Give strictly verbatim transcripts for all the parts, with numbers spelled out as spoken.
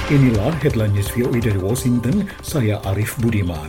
Inilah headline news V O A dari Washington, saya Arif Budiman.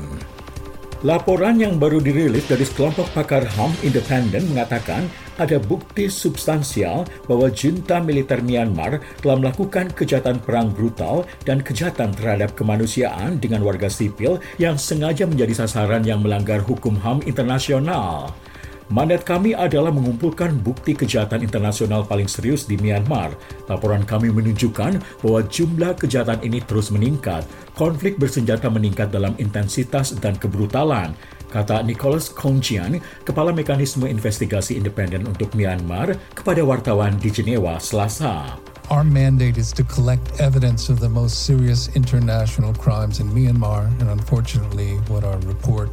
Laporan yang baru dirilis dari sekelompok pakar H A M independen mengatakan ada bukti substansial bahwa junta militer Myanmar telah melakukan kejahatan perang brutal dan kejahatan terhadap kemanusiaan dengan warga sipil yang sengaja menjadi sasaran yang melanggar hukum H A M internasional. Mandat kami adalah mengumpulkan bukti kejahatan internasional paling serius di Myanmar. Laporan kami menunjukkan bahwa jumlah kejahatan ini terus meningkat. Konflik bersenjata meningkat dalam intensitas dan kebrutalan, kata Nicholas Kongjian, Kepala Mekanisme Investigasi Independen untuk Myanmar, kepada wartawan di Jenewa, Selasa. Our mandate is to collect evidence of the most serious international crimes in Myanmar, and unfortunately what our report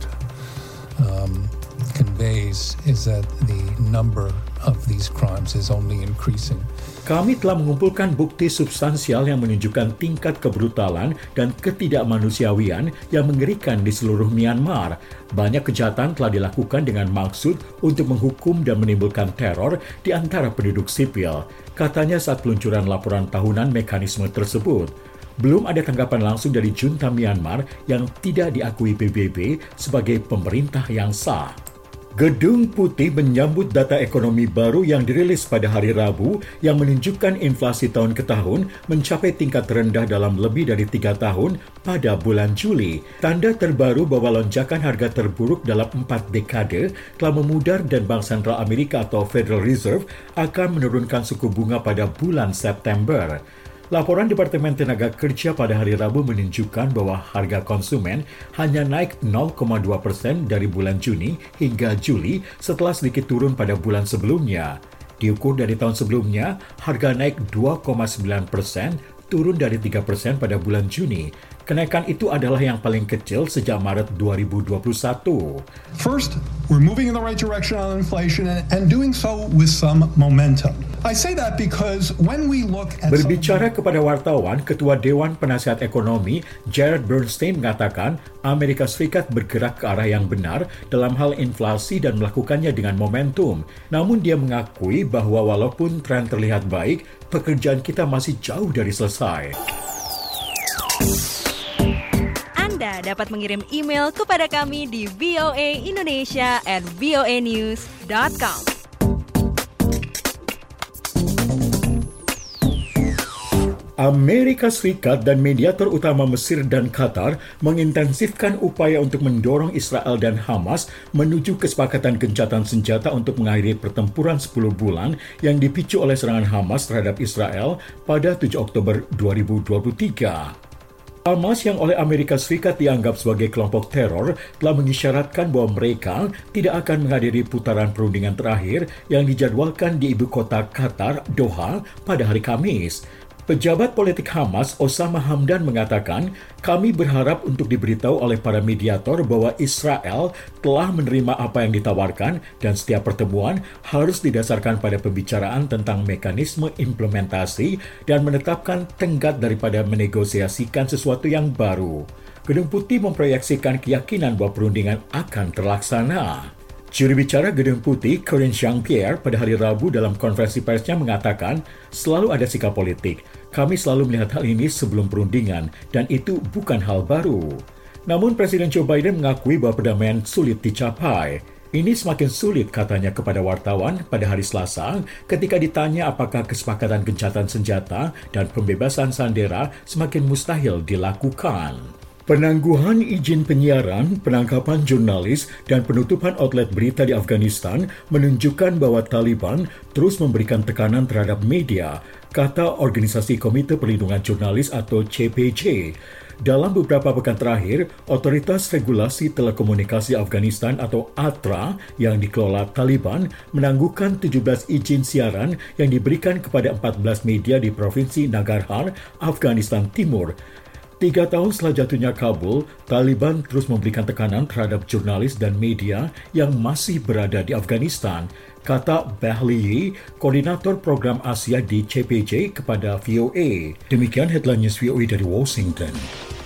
um, conveys is that the number of these crimes is only increasing. Kami telah mengumpulkan bukti substansial yang menunjukkan tingkat kebrutalan dan ketidakmanusiawian yang mengerikan di seluruh Myanmar. Banyak kejahatan telah dilakukan dengan maksud untuk menghukum dan menimbulkan teror di antara penduduk sipil, katanya saat peluncuran laporan tahunan mekanisme tersebut. Belum ada tanggapan langsung dari junta Myanmar yang tidak diakui P B B sebagai pemerintah yang sah. Gedung Putih menyambut data ekonomi baru yang dirilis pada hari Rabu yang menunjukkan inflasi tahun ke tahun mencapai tingkat terendah dalam lebih dari tiga tahun pada bulan Juli. Tanda terbaru bahwa lonjakan harga terburuk dalam empat dekade telah memudar dan Bank Sentral Amerika atau Federal Reserve akan menurunkan suku bunga pada bulan September. Laporan Departemen Tenaga Kerja pada hari Rabu menunjukkan bahwa harga konsumen hanya naik nol koma dua persen dari bulan Juni hingga Juli setelah sedikit turun pada bulan sebelumnya. Diukur dari tahun sebelumnya, harga naik dua koma sembilan persen, turun dari tiga persen pada bulan Juni. Kenaikan itu adalah yang paling kecil sejak Maret dua ribu dua puluh satu. First, we're moving in the right direction on inflation and, and doing so with some momentum. I say that because when we look at Berbicara some... kepada wartawan, Ketua Dewan Penasihat Ekonomi Jared Bernstein mengatakan Amerika Serikat bergerak ke arah yang benar dalam hal inflasi dan melakukannya dengan momentum. Namun dia mengakui bahwa walaupun tren terlihat baik, pekerjaan kita masih jauh dari selesai. Anda dapat mengirim email kepada kami di voaindonesia at voanews dot com. Amerika Serikat dan mediator utama Mesir dan Qatar mengintensifkan upaya untuk mendorong Israel dan Hamas menuju kesepakatan gencatan senjata untuk mengakhiri pertempuran sepuluh bulan yang dipicu oleh serangan Hamas terhadap Israel pada tujuh Oktober dua ribu dua puluh tiga. Hamas yang oleh Amerika Serikat dianggap sebagai kelompok teror telah mengisyaratkan bahwa mereka tidak akan menghadiri putaran perundingan terakhir yang dijadwalkan di ibu kota Qatar, Doha, pada hari Kamis. Pejabat politik Hamas, Osama Hamdan, mengatakan, kami berharap untuk diberitahu oleh para mediator bahwa Israel telah menerima apa yang ditawarkan dan setiap pertemuan harus didasarkan pada pembicaraan tentang mekanisme implementasi dan menetapkan tenggat daripada menegosiasikan sesuatu yang baru. Gedung Putih memproyeksikan keyakinan bahwa perundingan akan terlaksana. Juru bicara Gedung Putih, Karine Jean-Pierre, pada hari Rabu dalam konferensi persnya mengatakan, selalu ada sikap politik. Kami selalu melihat hal ini sebelum perundingan, dan itu bukan hal baru. Namun Presiden Joe Biden mengakui bahwa perdamaian sulit dicapai. Ini semakin sulit, katanya kepada wartawan pada hari Selasa ketika ditanya apakah kesepakatan gencatan senjata dan pembebasan sandera semakin mustahil dilakukan. Penangguhan izin penyiaran, penangkapan jurnalis, dan penutupan outlet berita di Afghanistan menunjukkan bahwa Taliban terus memberikan tekanan terhadap media, kata Organisasi Komite Perlindungan Jurnalis atau C P J. Dalam beberapa pekan terakhir, Otoritas Regulasi Telekomunikasi Afghanistan atau A T R A yang dikelola Taliban menangguhkan tujuh belas izin siaran yang diberikan kepada empat belas media di Provinsi Nangarhar, Afghanistan Timur. Tiga tahun setelah jatuhnya Kabul, Taliban terus memberikan tekanan terhadap jurnalis dan media yang masih berada di Afghanistan, kata Bahliyi, koordinator program Asia di C P J kepada V O A. Demikian headline news V O A dari Washington.